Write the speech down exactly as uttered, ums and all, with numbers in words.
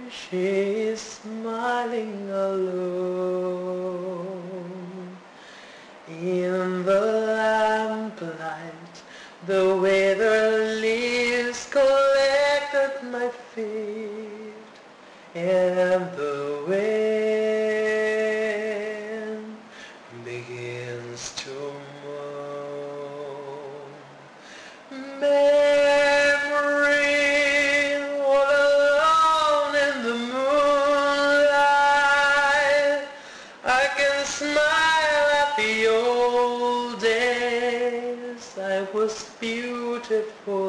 She's smiling alone in the lamplight. The way the leaves collect at my feet, and the wind begins to moan. Memory, all alone in the moonlight, I can smile at the old days. I was beautiful